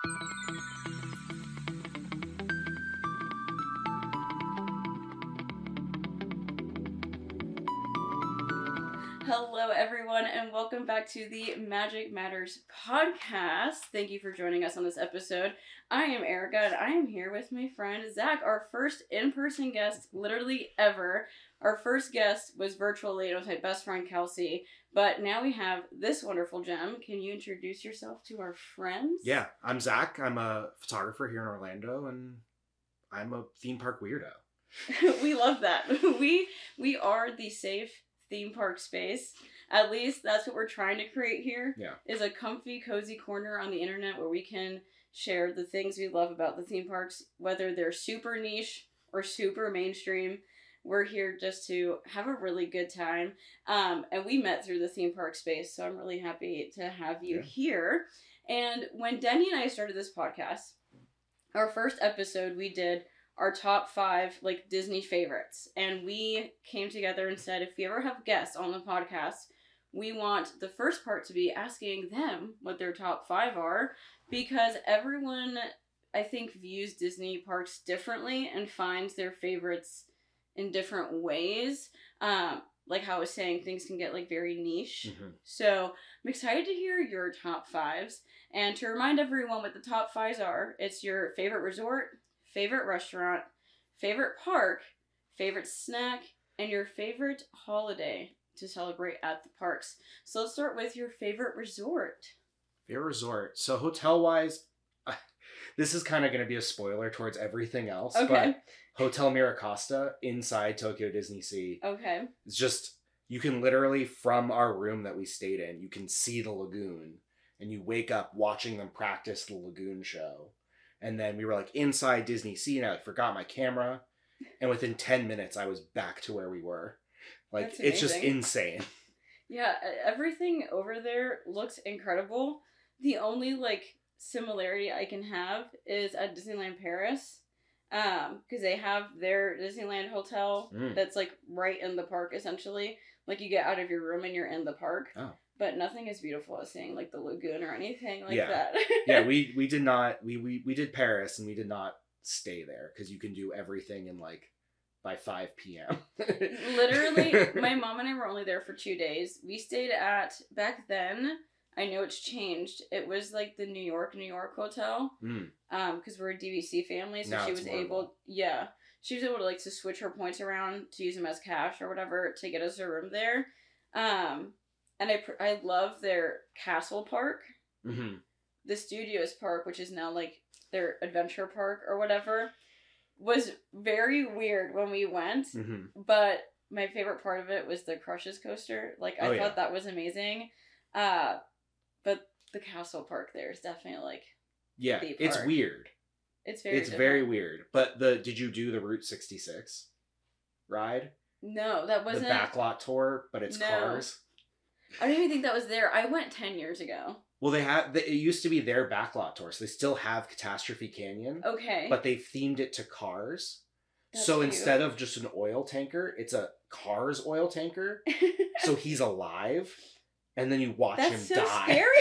Hello, everyone, and welcome back to the Magic Matters podcast. Thank you for joining us on this episode. I am Erica, and I am here with my friend Zach, our first in-person guest, literally ever. Our first guest was virtually, it was my best friend Kelsey, but now we have this wonderful gem. Can you introduce yourself to our friends? Yeah, I'm Zach. I'm a photographer here in Orlando, and I'm a theme park weirdo. We love that. We are the safe theme park space. At least that's what we're trying to create here. Yeah. Is a comfy, cozy corner on the internet where we can share the things we love about the theme parks, whether they're super niche or super mainstream. We're here just to have a really good time. And we met through the theme park space, so I'm really happy to have you here. And when Denny and I started this podcast, our first episode we did our top 5 like Disney favorites, and we came together and said, if we ever have guests on the podcast, we want the first part to be asking them what their top 5 are, because everyone, I think, views Disney parks differently and finds their favorites in different ways. Like how I was saying, things can get like very niche. Mm-hmm. So I'm excited to hear your top 5s, and to remind everyone what the top 5s are, it's your favorite resort, favorite restaurant, favorite park, favorite snack, and your favorite holiday to celebrate at the parks. So let's start with your favorite resort. Favorite resort. So hotel-wise, this is kind of going to be a spoiler towards everything else. Okay. But Hotel Miracosta inside Tokyo Disney Sea. Okay. It's just, you can literally, from our room that we stayed in, you can see the lagoon. And you wake up watching them practice the lagoon show. And then we were like inside Disney Sea, and I forgot my camera. And within 10 minutes, I was back to where we were. Like, it's just insane. Yeah, everything over there looks incredible. The only, like, similarity I can have is at Disneyland Paris. Because they have their Disneyland hotel that's, like, right in the park, essentially. Like, you get out of your room and you're in the park. Oh. But nothing as beautiful as seeing, like, the lagoon or anything like that. Yeah, we did not... We did Paris, and we did not stay there. Because you can do everything in, like, by 5 p.m. Literally, my mom and I were only there for 2 days. We stayed at... Back then, I know it's changed. It was, like, the New York hotel. Because we're a DVC family, so she was able... Yeah. She was able to, like, to switch her points around to use them as cash or whatever to get us a room there. And I love their castle park. Mm-hmm. The Studios park, which is now like their adventure park or whatever, was very weird when we went. Mm-hmm. But my favorite part of it was the Crushes coaster. Like, I thought that was amazing. But the castle park there is definitely like the park. It's weird. It's very different. Very weird. But did you do the Route 66 ride? No, that wasn't... The backlot tour, but it's cars. I don't even think that was there. I went 10 years ago. Well, it used to be their backlot tour, so they still have Catastrophe Canyon. Okay. But they've themed it to cars. That's so cute. Instead of just an oil tanker, it's a Cars oil tanker. So he's alive, and then you watch him die. That's so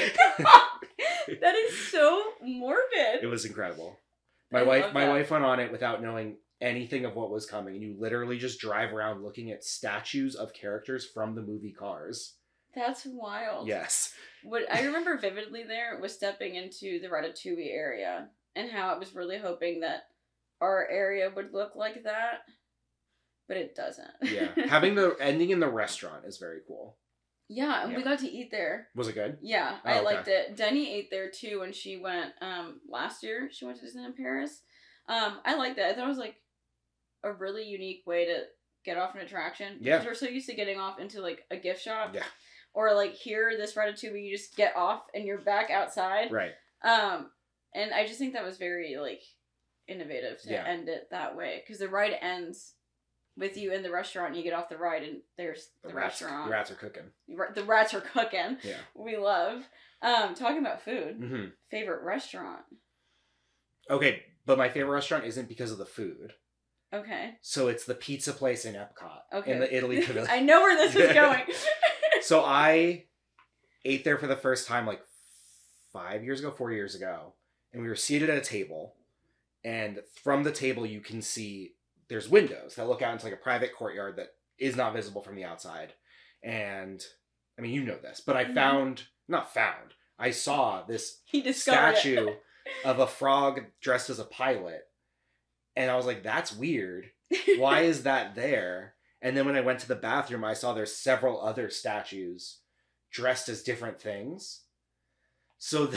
scary. That is so morbid. It was incredible. My wife went on it without knowing anything of what was coming, and you literally just drive around looking at statues of characters from the movie Cars. That's wild. Yes. What I remember vividly there was stepping into the Ratatouille area and how I was really hoping that our area would look like that, but it doesn't. Yeah. Having the ending in the restaurant is very cool. Yeah, and we got to eat there. Was it good? Yeah, I liked it. Denny ate there too when she went last year. She went to Disneyland Paris. I liked it. I thought it was like a really unique way to get off an attraction. Yeah. Because we're so used to getting off into like a gift shop. Yeah. Or like here, this Ratatouille, you just get off and you're back outside. Right. And I just think that was very like innovative to end it that way, because the ride ends with you in the restaurant and you get off the ride and there's the restaurant. The rats are cooking. The rats are cooking. Yeah. We love. Talking about food. Mm-hmm. Favorite restaurant. Okay, but my favorite restaurant isn't because of the food. Okay. So it's the pizza place in Epcot. Okay. In the Italy Pavilion. I know where this is going. So I ate there for the first time like 4 years ago. and we were seated at a table, and from the table you can see there's windows that look out into like a private courtyard that is not visible from the outside. And I mean, you know this, but I I saw this statue of a frog dressed as a pilot, and I was like, that's weird. Why is that there? And then when I went to the bathroom, I saw there's several other statues dressed as different things. So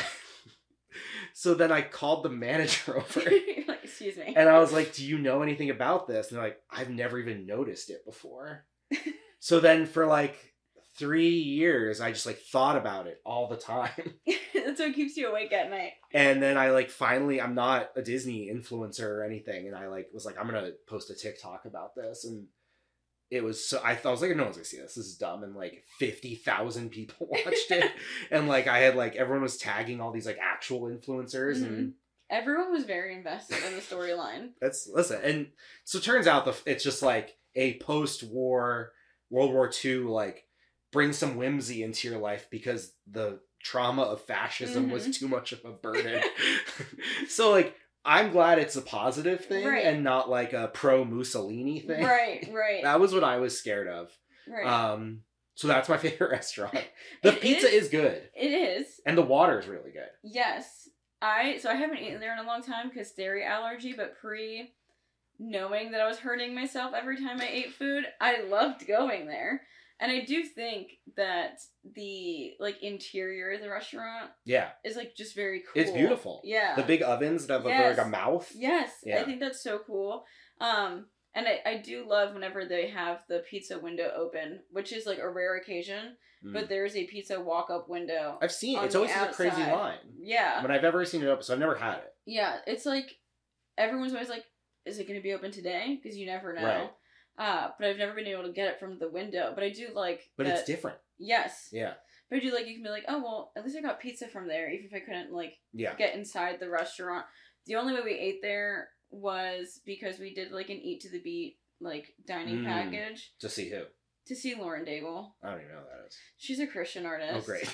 then I called the manager over. Like, excuse me. And I was like, do you know anything about this? And they're like, I've never even noticed it before. So then for like 3 years, I just like thought about it all the time. That's what keeps you awake at night. And then I like finally, I'm not a Disney influencer or anything. And I like was like, I'm going to post a TikTok about this. And it was so, I was like, no one's gonna see this. This is dumb. And like 50,000 people watched it. And like I had like, everyone was tagging all these like actual influencers. Mm-hmm. And everyone was very invested in the storyline. Listen. And so it turns out it's just like a post-war World War II, like bring some whimsy into your life because the trauma of fascism was too much of a burden. So like, I'm glad it's a positive thing and not like a pro Mussolini thing. Right. That was what I was scared of. Right. So that's my favorite restaurant. The pizza is good. It is. And the water is really good. Yes. I haven't eaten there in a long time because dairy allergy, but knowing that I was hurting myself every time I ate food, I loved going there. And I do think that the, like, interior of the restaurant is, like, just very cool. It's beautiful. Yeah. The big ovens that have, like, a mouth. Yes. Yeah. I think that's so cool. And I do love whenever they have the pizza window open, which is, like, a rare occasion. But there's a pizza walk-up window. I've seen it. It's always a crazy line. Yeah. But I've never seen it open, so I've never had it. Yeah. It's, like, everyone's always like, is it going to be open today? Because you never know. Right. But I've never been able to get it from the window. But I do like But it's different. Yes. Yeah. But I do like, you can be like, oh, well, at least I got pizza from there, even if I couldn't, like, get inside the restaurant. The only way we ate there was because we did, like, an Eat to the Beat, like, dining package. To see who? To see Lauren Daigle. I don't even know who that is. She's a Christian artist. Oh, great.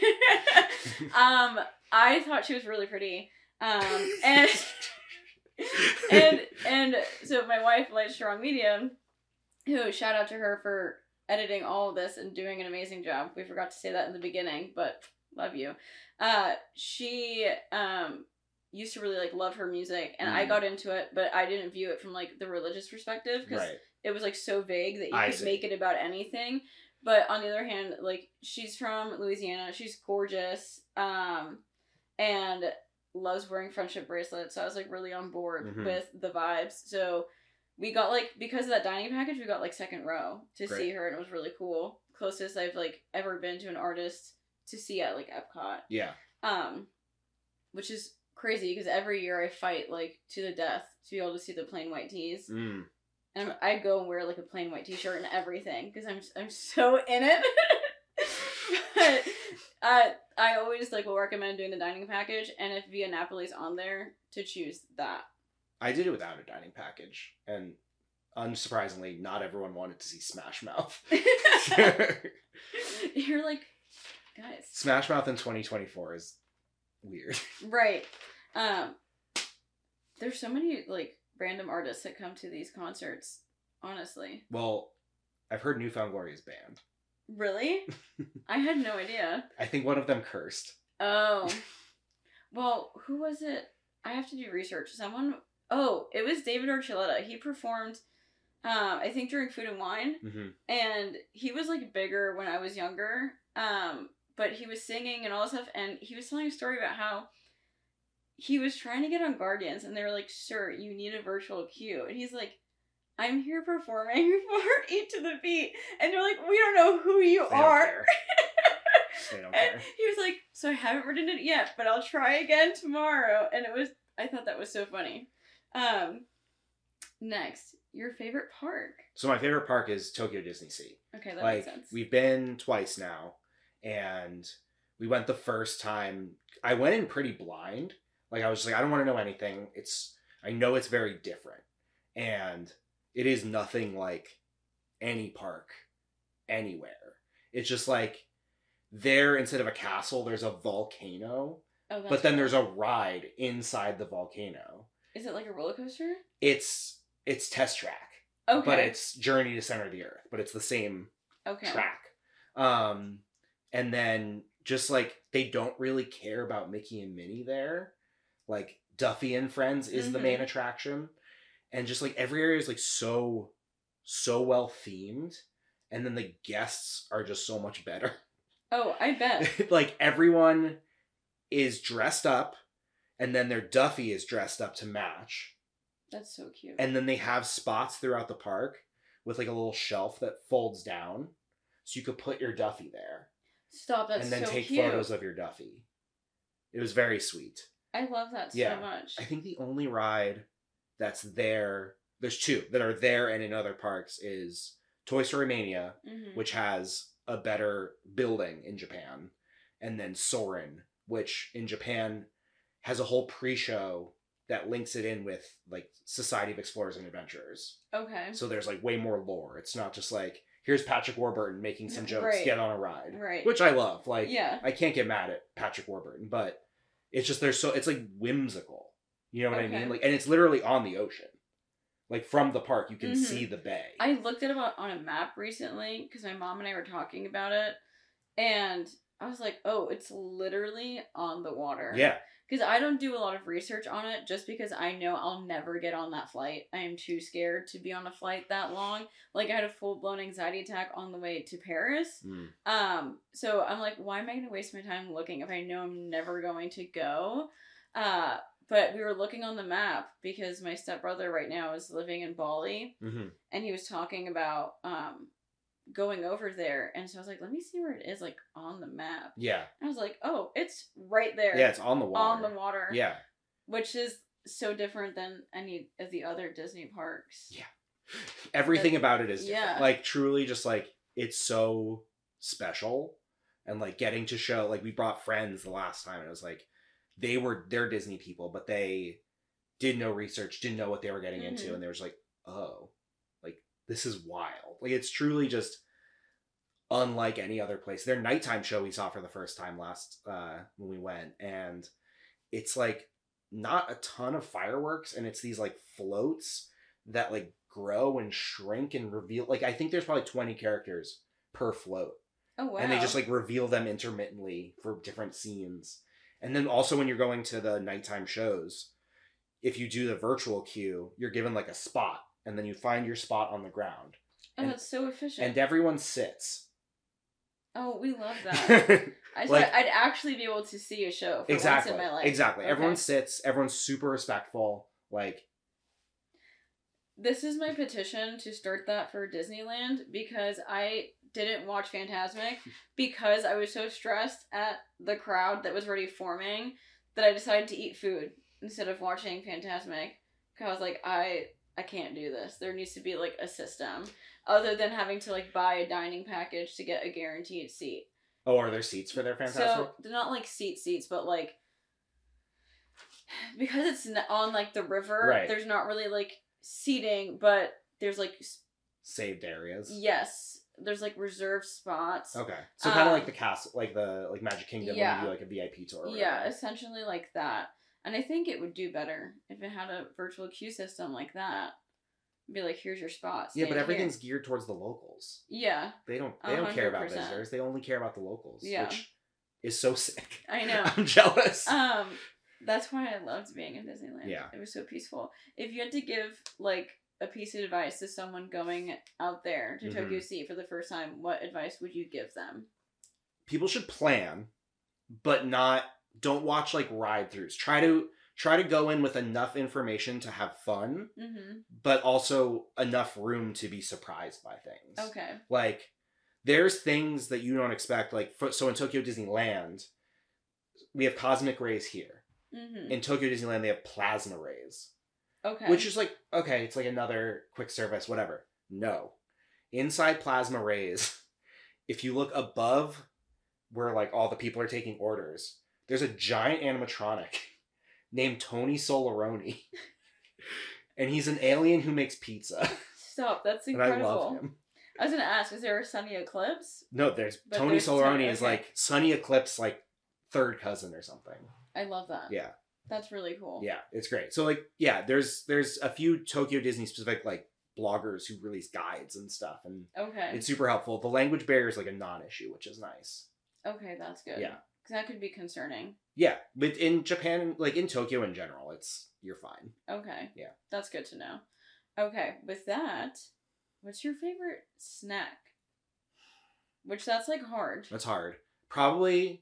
I thought she was really pretty. And so my wife, Light Strong Medium, who, shout out to her for editing all of this and doing an amazing job. We forgot to say that in the beginning, but love you. She used to really, like, love her music, and I got into it, but I didn't view it from, like, the religious perspective, because it was, like, so vague that you could make it about anything. But on the other hand, like, she's from Louisiana, she's gorgeous, and loves wearing friendship bracelets, so I was, like, really on board with the vibes. So we got, like, because of that dining package, we got, like, second row to see her, and it was really cool. Closest I've, like, ever been to an artist to see at, like, Epcot. Yeah. Which is crazy, because every year I fight, like, to the death to be able to see the plain white tees. And I go and wear, like, a plain white t-shirt and everything, because I'm so in it. But I always, like, will recommend doing the dining package, and if Via Napoli's on there, to choose that. I did it without a dining package, and unsurprisingly, not everyone wanted to see Smash Mouth. You're like, guys. Smash Mouth in 2024 is weird. Right. There's so many, like, random artists that come to these concerts, honestly. Well, I've heard New Found Glory is banned. Really? I had no idea. I think one of them cursed. Oh. Well, who was it? I have to do research. Oh, it was David Archuleta. He performed, I think, during Food and Wine. And he was, like, bigger when I was younger. But he was singing and all this stuff. And he was telling a story about how he was trying to get on Guardians. And they were like, sir, you need a virtual queue. And he's like, I'm here performing for Eat to the Beat. And they're like, we don't know who you are. They don't care. He was like, so I haven't written it yet, but I'll try again tomorrow. And I thought that was so funny. Next, your favorite park. So my favorite park is Tokyo Disney Sea. Okay, that makes sense. We've been twice now, and we went the first time. I went in pretty blind. Like, I was just like, I don't want to know anything. I know it's very different. And it is nothing like any park anywhere. It's just like, there, instead of a castle, there's a volcano Oh, that's but then cool. there's a ride inside the volcano. Is it like a roller coaster? It's test track. Okay. But it's Journey to Center of the Earth, but it's the same track. And then just like they don't really care about Mickey and Minnie there. Like Duffy and Friends is the main attraction. And just like every area is like so well themed. And then the guests are just so much better. Oh, I bet. Like everyone is dressed up, and then their Duffy is dressed up to match. That's so cute. And then they have spots throughout the park with like a little shelf that folds down, so you could put your Duffy there. Stop, that's so cute. And then take photos of your Duffy. It was very sweet. I love that so much. I think the only ride that's there, there's two that are there and in other parks, is Toy Story Mania, which has a better building in Japan, and then Soarin', which in Japan has a whole pre-show that links it in with like Society of Explorers and Adventurers. Okay. So there's like way more lore. It's not just like, here's Patrick Warburton making some jokes, get on a ride. Right. Which I love. Like, I can't get mad at Patrick Warburton, but it's just, it's like whimsical. You know what I mean? Like, and it's literally on the ocean. Like from the park, you can see the bay. I looked at it on a map recently because my mom and I were talking about it, and I was like, oh, it's literally on the water. Yeah. Because I don't do a lot of research on it just because I know I'll never get on that flight. I am too scared to be on a flight that long. Like, I had a full-blown anxiety attack on the way to Paris. So I'm like, why am I going to waste my time looking if I know I'm never going to go? But we were looking on the map because my stepbrother right now is living in Bali. And he was talking about going over there, and so I was like, let me see where it is, like on the map. And I was like, oh, it's right there. Yeah, it's on the water. Yeah. Which is so different than any of the other Disney parks. Yeah. Everything about it is different. Like, truly just like, it's so special. And like getting to show, like we brought friends the last time, and it was like, they're Disney people, but they did no research, didn't know what they were getting into, and they were just like, oh, like, this is wild. Like, it's truly just unlike any other place. Their nighttime show we saw for the first time last when we went, and it's like not a ton of fireworks, and it's these like floats that like grow and shrink and reveal. Like, I think there's probably 20 characters per float. Oh wow. And they just like reveal them intermittently for different scenes. And then also when you're going to the nighttime shows, if you do the virtual queue, you're given like a spot, and then you find your spot on the ground. Oh, that's so efficient. And everyone sits. Oh, we love that. I'd actually be able to see a show for once in my life. Exactly. Okay. Everyone sits. Everyone's super respectful. Like, this is my petition to start that for Disneyland, because I didn't watch Fantasmic because I was so stressed at the crowd that was already forming that I decided to eat food instead of watching Fantasmic. Because I was like, I can't do this. There needs to be like a system other than having to like buy a dining package to get a guaranteed seat. Oh, are there seats for their Fantasmic? So they're not like seats, but like, because it's on like the river, there's not really like seating, but there's like saved areas. Yes. There's like reserved spots. Okay. So kind of like the castle, like the Magic Kingdom when you do like a VIP tour. Yeah, essentially like that. And I think it would do better if it had a virtual queue system like that. Be like, here's your spot. Yeah, but everything's geared towards the locals. Yeah. They don't care about visitors. They only care about the locals. Yeah. Which is so sick. I know. I'm jealous. That's why I loved being in Disneyland. Yeah. It was so peaceful. If you had to give like a piece of advice to someone going out there to Tokyo Sea for the first time, what advice would you give them? People should plan, but don't watch like ride-throughs. Try to go in with enough information to have fun, but also enough room to be surprised by things. Okay. Like, there's things that you don't expect. Like, so in Tokyo Disneyland, we have cosmic rays here. In Tokyo Disneyland, they have plasma rays. Okay. Which is like, okay, it's like another quick service, whatever. No. Inside plasma rays, if you look above where like all the people are taking orders, there's a giant animatronic named Tony Solaroni. And he's an alien who makes pizza. Stop, that's incredible. And I love him. I was going to ask, is there a Sunny Eclipse? No, Tony Solaroni is like Sunny Eclipse, like third cousin or something. I love that. Yeah. That's really cool. Yeah, it's great. So, like, yeah, there's a few Tokyo Disney specific, like, bloggers who release guides and stuff, and Okay. it's super helpful. The language barrier is, like, a non-issue, which is nice. Okay, that's good. Yeah. Because that could be concerning. Yeah, but in Japan, like, in Tokyo in general, you're fine. Okay. Yeah. That's good to know. Okay, with that, what's your favorite snack? Which, that's, like, hard. That's hard. Probably,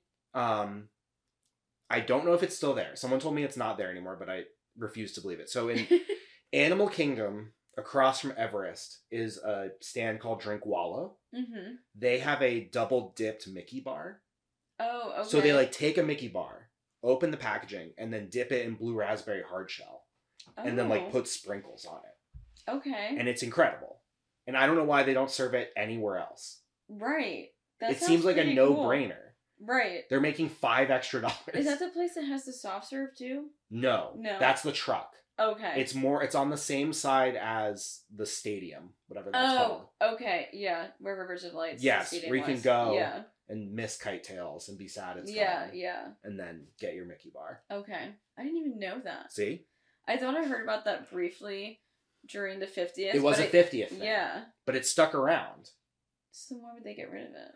I don't know if it's still there. Someone told me it's not there anymore, but I refuse to believe it. So in Animal Kingdom, across from Everest, is a stand called Drinkwallow. Mm-hmm. They have a double dipped Mickey bar. Oh, okay. So they like take a Mickey bar, open the packaging, and then dip it in blue raspberry hard shell. Oh. And then like put sprinkles on it. Okay. And it's incredible. And I don't know why they don't serve it anywhere else. Right. It seems like a no-brainer. Cool. Right. They're making $5 extra. Is that the place that has the soft serve too? No. That's the truck. Okay. It's on the same side as the stadium, whatever that's called. Oh, okay. Yeah. Where Rivers of Lights. Yes, where you can go and miss kite tails and be sad it's gone. Yeah. And then get your Mickey bar. Okay. I didn't even know that. See? I thought I heard about that briefly during the 50th. It was a 50th thing. Yeah. But it stuck around. So why would they get rid of it?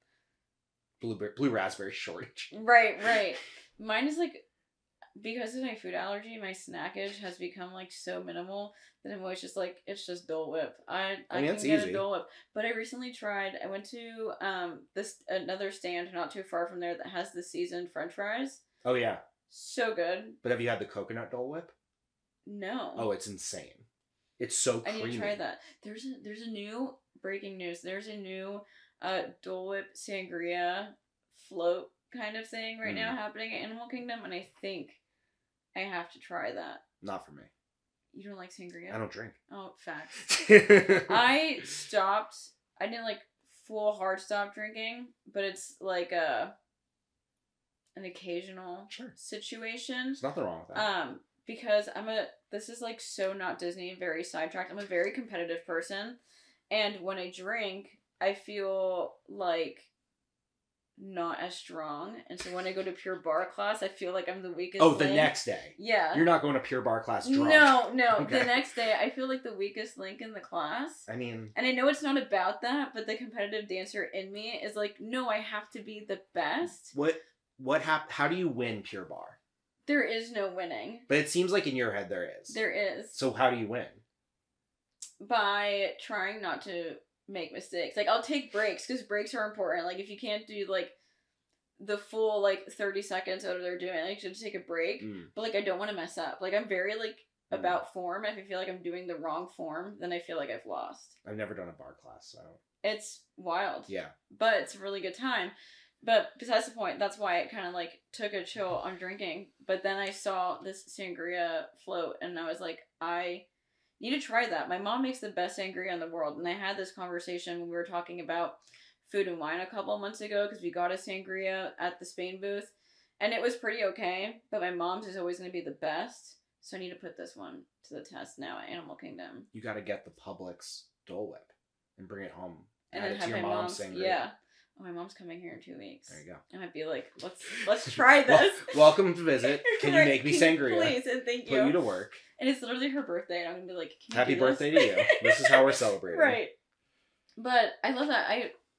Blue raspberry shortage. Right. Mine is like, because of my food allergy, my snackage has become like so minimal that I'm always just like, it's just Dole Whip. I mean, can get a Dole Whip. But I recently I went to another stand not too far from there that has the seasoned French fries. Oh yeah. So good. But have you had the coconut Dole Whip? No. Oh, it's insane. It's so creamy. I need to try that. There's a new breaking news. There's a new Dole Whip sangria float kind of thing right now happening at Animal Kingdom, and I think I have to try that. Not for me. You don't like sangria? I don't drink. Oh, facts. I didn't like full hard stop drinking, but it's like an occasional situation. There's nothing wrong with that. Because this is like so not Disney, very sidetracked. I'm a very competitive person, and when I drink, I feel like not as strong, and so when I go to Pure Barre class, I feel like I'm the weakest link. The next day. Yeah. You're not going to Pure Barre class drunk. No. Okay. The next day, I feel like the weakest link in the class. I mean... And I know it's not about that, but the competitive dancer in me is like, no, I have to be the best. How do you win Pure Barre? There is no winning. But it seems like in your head there is. There is. So how do you win? By trying not to make mistakes. Like, I'll take breaks, because breaks are important. Like, if you can't do, like, the full, like, 30 seconds out of they're doing, like, you should take a break. But, like, I don't want to mess up. Like, I'm very, like, about form. If I feel like I'm doing the wrong form, then I feel like I've lost. I've never done a bar class, so... It's wild. Yeah. But it's a really good time. But besides the point, that's why I kind of, like, took a chill on drinking. But then I saw this sangria float, and I was like, I need to try that. My mom makes the best sangria in the world, and I had this conversation when we were talking about Food and Wine a couple months ago, because we got a sangria at the Spain booth, and it was pretty okay, but my mom's is always going to be the best, so I need to put this one to the test now at Animal Kingdom. You got to get the Publix Dole Whip and bring it home. And then have my mom's sangria. Yeah. Oh, my mom's coming here in 2 weeks. There you go. I might be like, let's try this. Welcome to visit. Can you make me sangria? Please, and thank you. Put you to work. And it's literally her birthday, and I'm going to be like, happy birthday to you. This is how we're celebrating. Right. But I love that.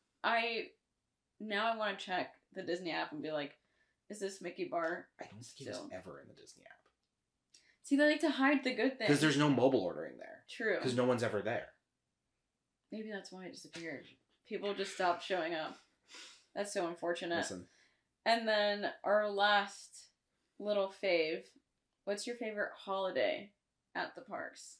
Now I want to check the Disney app and be like, is this Mickey Bar? I don't think it was ever in the Disney app. See, they like to hide the good things. Because there's no mobile ordering there. True. Because no one's ever there. Maybe that's why it disappeared. People just stopped showing up. That's so unfortunate. Listen. And then our last little fave. What's your favorite holiday at the parks?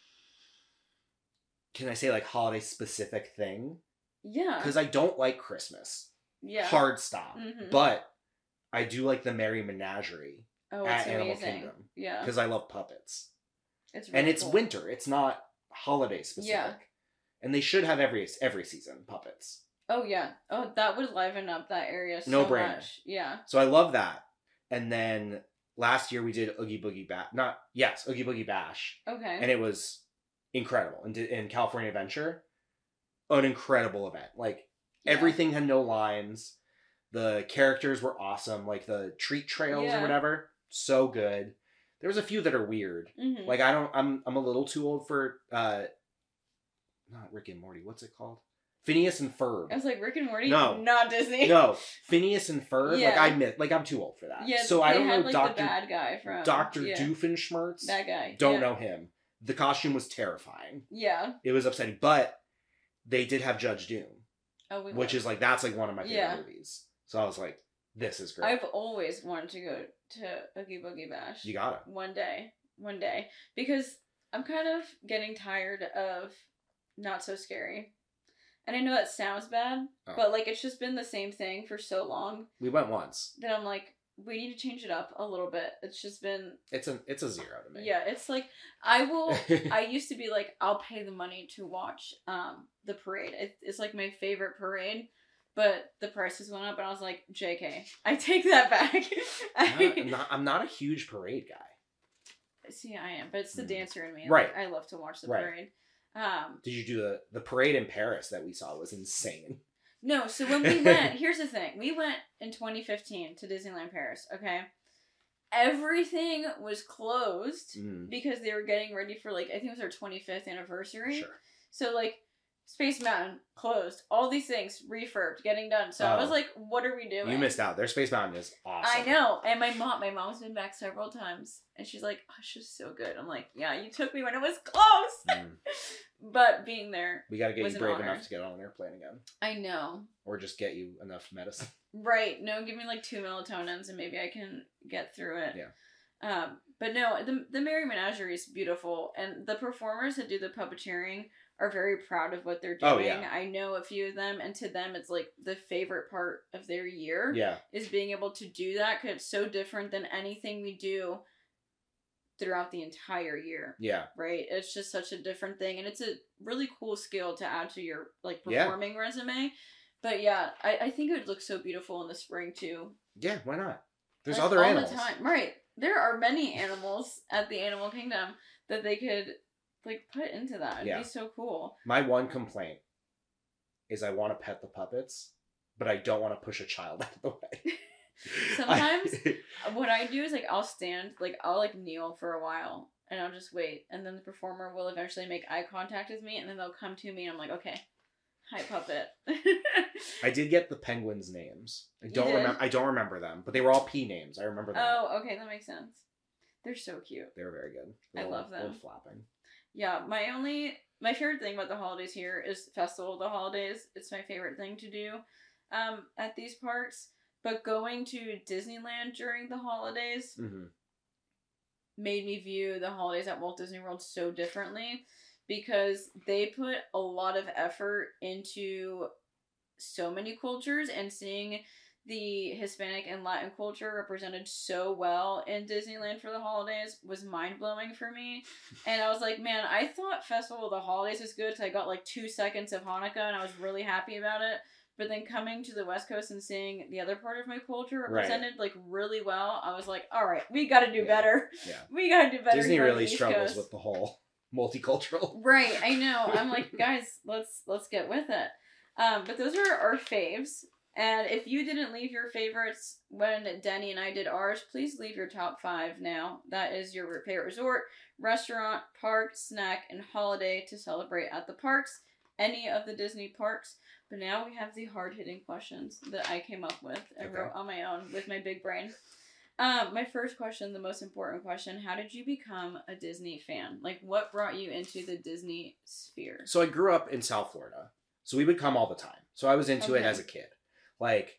Can I say like holiday specific thing? Yeah. Because I don't like Christmas. Yeah. Hard stop. Mm-hmm. But I do like the Merry Menagerie at Animal Kingdom. Yeah. Because I love puppets. It's really and it's cool. Winter. It's not holiday specific. Yeah. And they should have every season puppets. Oh yeah. Oh, that would liven up that area so No-brainer. much. Yeah. So I love that. And then last year we did Oogie Boogie Bash. Oogie Boogie Bash. Okay. And it was incredible. In California Adventure, an incredible event. Like everything had no lines. The characters were awesome. Like the treat trails Yeah. or whatever. So good. There was a few that are weird. Mm-hmm. Like I'm a little too old for not Rick and Morty. What's it called? Phineas and Ferb. I was like, Rick and Morty? No. Not Disney. No, Phineas and Ferb. Yeah. I'm too old for that. Yeah, so they I don't had, know like, Doctor the bad guy from... Dr. yeah. Doofenshmirtz. That guy. Don't yeah. know him. The costume was terrifying. Yeah. It was upsetting, but they did have Judge Doom, Oh, which is like that's like one of my favorite Yeah. movies. So I was like, this is great. I've always wanted to go to Oogie Boogie Bash. You got it. One day. Because I'm kind of getting tired of Not So Scary. And I know that sounds bad, but like it's just been the same thing for so long We went once. that I'm like, we need to change it up a little bit. It's just been... It's a zero to me. Yeah, it's like, I used to be like, I'll pay the money to watch the parade. It's like my favorite parade. But the prices went up, and I was like, JK, I take that back. I'm not a huge parade guy. See, I am, but it's the dancer in me. Right. Like, I love to watch the Right. parade. Did you do the parade in Paris that we saw was insane? No, so when we went, here's the thing. We went in 2015 to Disneyland Paris, okay? Everything was closed because they were getting ready for, like, I think it was our 25th anniversary. Sure. So, like, Space Mountain closed. All these things refurbed, getting done. So I was like, what are we doing? You missed out. Their Space Mountain is awesome. I know. And my mom's been back several times. And she's like, oh, it's just so good. I'm like, yeah, you took me when it was close. But being there We got to get was you an brave honor. enough to get on an airplane again. I know. Or just get you enough medicine. Right. No, give me like 2 melatonins and maybe I can get through it. Yeah. But no, the Merry Menagerie is beautiful. And the performers that do the puppeteering are very proud of what they're doing. Oh, yeah. I know a few of them, and to them it's like the favorite part of their year. Yeah. Is being able to do that, because it's so different than anything we do throughout the entire year. Yeah. Right? It's just such a different thing, and it's a really cool skill to add to your like performing resume. But yeah, I think it would look so beautiful in the spring too. Yeah, why not? There's Like, other all animals. the time. Right. There are many animals at the Animal Kingdom that they could like put into that. It'd be so cool. My one complaint is I want to pet the puppets, but I don't want to push a child out of the way. Sometimes what I do is like I'll stand, like I'll like kneel for a while and I'll just wait, and then the performer will eventually make eye contact with me, and then they'll come to me and I'm like, okay, hi puppet. I did get the penguins' names. I don't remember them, but they were all P names. I remember them. Oh, okay, that makes sense. They're so cute. They were very good. I love them. Little flapping. Yeah, my favorite thing about the holidays here is Festival of the Holidays. It's my favorite thing to do at these parks. But going to Disneyland during the holidays made me view the holidays at Walt Disney World so differently, because they put a lot of effort into so many cultures, and seeing the Hispanic and Latin culture represented so well in Disneyland for the holidays was mind-blowing for me. And I was like, man, I thought Festival of the Holidays was good because I got like 2 seconds of Hanukkah and I was really happy about it. But then coming to the West Coast and seeing the other part of my culture represented like really well, I was like, all right, we got to do better. Yeah. We got to do better. Disney here on really the East struggles Coast. with the whole multicultural. Right, I know. I'm like, guys, let's get with it. But those are our faves. And if you didn't leave your favorites when Denny and I did ours, please leave your top 5 now. That is your favorite resort, restaurant, park, snack, and holiday to celebrate at the parks. Any of the Disney parks. But now we have the hard-hitting questions that I came up with. I wrote on my own with my big brain. My first question, the most important question, how did you become a Disney fan? Like, what brought you into the Disney sphere? So I grew up in South Florida. So we would come all the time. So I was into it as a kid. Like,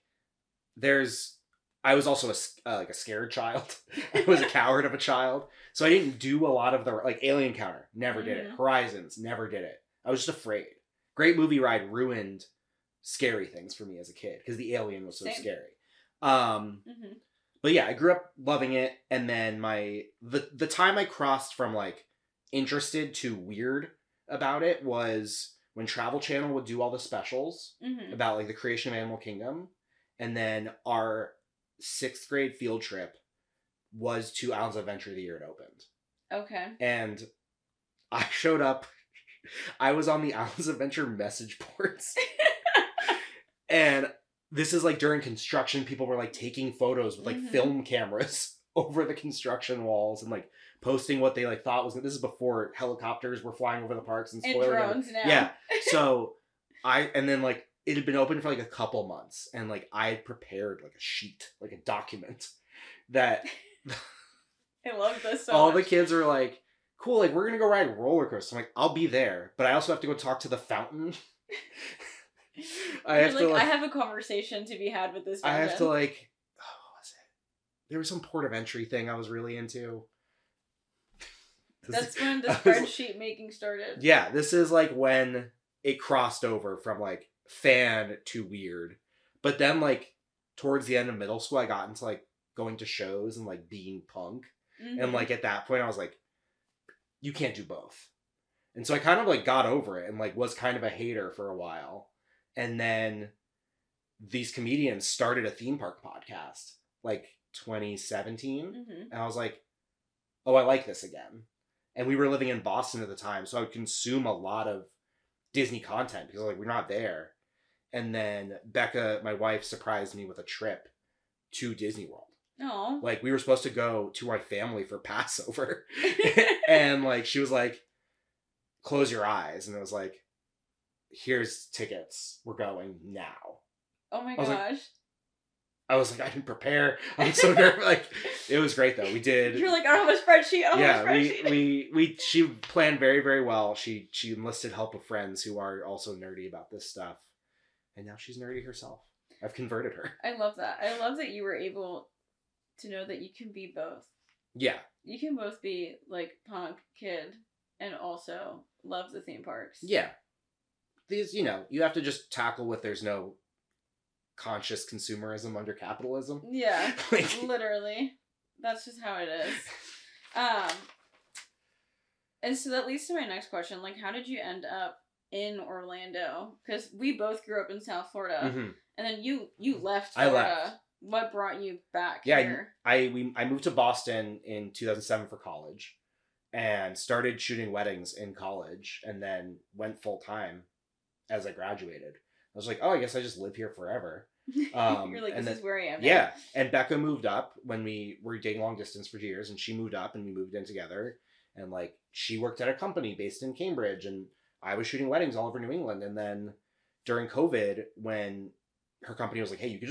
I was also a scared child. I was a coward of a child. So I didn't do a lot of the, like, Alien Counter. Never did it. Horizons. Never did it. I was just afraid. Great Movie Ride ruined scary things for me as a kid because the alien was so scary. But yeah, I grew up loving it. And then the time I crossed from, like, interested to weird about it was when Travel Channel would do all the specials about, like, the creation of Animal Kingdom. And then our 6th grade field trip was to Islands of Adventure the year it opened. Okay. And I showed up. I was on the Islands of Adventure message boards. And this is like during construction, people were like taking photos with like film cameras over the construction walls and like posting what they like thought was. This is before helicopters were flying over the parks and spoiling drones now. Yeah. So and then like it had been open for like a couple months, and like I had prepared like a sheet, like a document that I love this so all much. the kids are like, cool, like we're gonna go ride roller coasters. I'm like, I'll be there, but I also have to go talk to the fountain. I have a conversation to be had with this fountain. I have to like, what was it? There was some port of entry thing I was really into. That's when the spreadsheet making started. Yeah, this is like when it crossed over from like fan to weird. But then like towards the end of middle school, I got into like going to shows and like being punk. And like at that point I was like, you can't do both. And so I kind of like got over it and like was kind of a hater for a while. And then these comedians started a theme park podcast like 2017. And I was like, oh, I like this again. And we were living in Boston at the time, so I would consume a lot of Disney content because like we're not there. And then Becca, my wife, surprised me with a trip to Disney World. Oh. Like we were supposed to go to our family for Passover. And like she was like, close your eyes. And it was like, here's tickets. We're going now. Oh my gosh. I was like, I didn't prepare. I'm so nervous. Like, it was great though. We did. You're like, I don't have a spreadsheet. She planned very, very well. She enlisted help of friends who are also nerdy about this stuff, and now she's nerdy herself. I've converted her. I love that. I love that you were able to know that you can be both. Yeah. You can both be like punk kid and also love the theme parks. Yeah. These, you have to just tackle with there's no conscious consumerism under capitalism. Yeah. Literally. That's just how it is. And so that leads to my next question. Like, how did you end up in Orlando? Because we both grew up in South Florida. And then you left Florida. I left. What brought you back here? I moved to Boston in 2007 for college and started shooting weddings in college and then went full time as I graduated. I was like, oh, I guess I just live here forever. You're like, this is where I am. Yeah. And Becca moved up when we were dating long distance for 2 years, and she moved up and we moved in together. And like, she worked at a company based in Cambridge and I was shooting weddings all over New England. And then during COVID, when her company was like, hey, you could